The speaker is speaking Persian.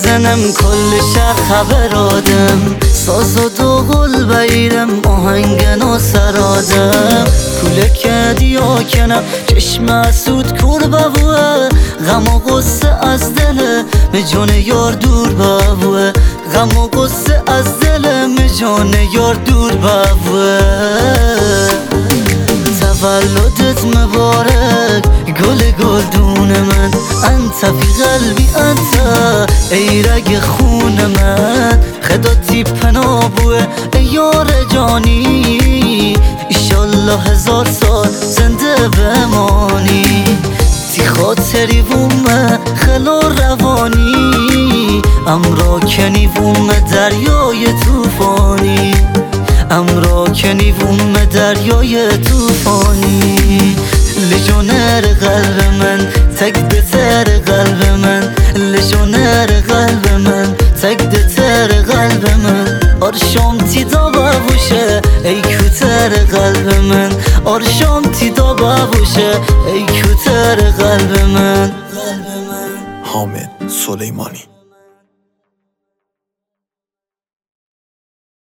بزنم کل شهر خبر آدم، ساز و دوغل بیرم آهنگن و سرادم. کوله کدی آکنم چشم اسود کور بابوه، غم و غصه از دل جان یار دور بابوه، غم و غصه از دل جان یار دور بابوه. تولدت مبارک گل گلدون من، انت فی قلبی انت ای رگ خون من. خداتی پنابوه ای یار جانی، ایشالله 1000 سال زنده بمانی. تی خاطری وومه خلا روانی، امرا کنیوم دریای توفانی، امرا کنیوم دریای توفانی. لژونر قلب من تک دتر قلب من، لژونر قلب من تک دتر قلب من. آرشام تی دا بابوشه ای کوتر قلب من، آرشام تی دا بابوشه ای کوتر قلب من. حامد سلیمانی.